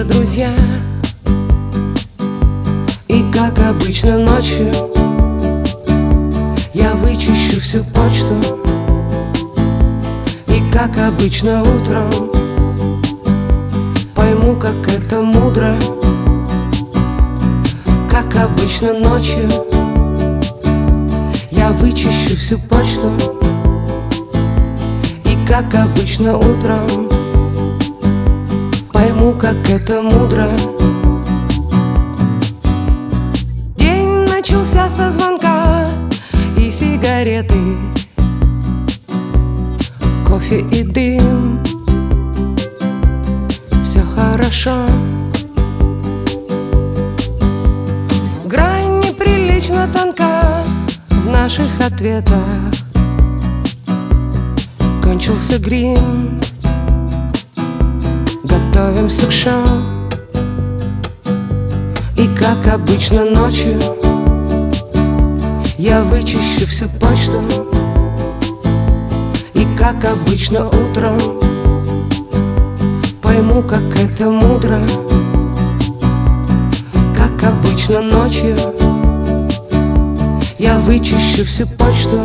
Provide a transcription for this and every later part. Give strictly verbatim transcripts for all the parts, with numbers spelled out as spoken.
друзья. И как обычно ночью я вычищу всю почту. И как обычно утром пойму, как это мудро. Как обычно ночью я вычищу всю почту. И как обычно утром пойму, как это мудро. День начался со звонка и сигареты, кофе и дым. Все хорошо. Грань неприлично тонка в наших ответах. Кончился грим, готовимся к шоу. И как обычно ночью я вычищу всю почту. И как обычно утром пойму, как это мудро. Как обычно ночью я вычищу всю почту.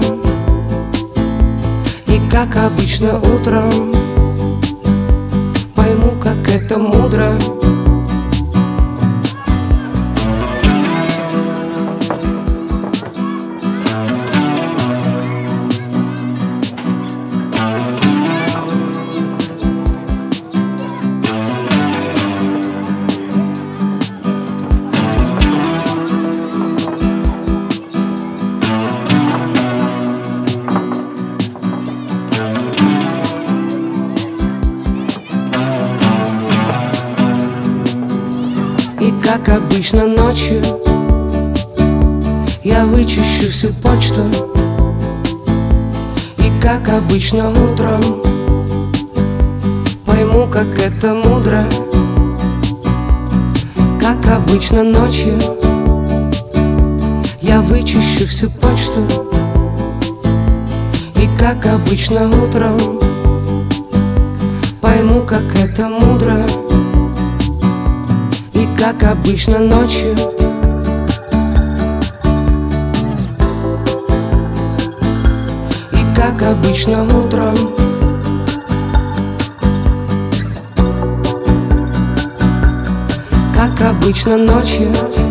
И как обычно утром пойму, как это мудро. И как обычно ночью я вычищу всю почту. И как обычно утром пойму, как это мудро. Как обычно ночью я вычищу всю почту. И как обычно утром пойму, как это мудро. И как обычно ночью и как обычно утром как обычно ночью.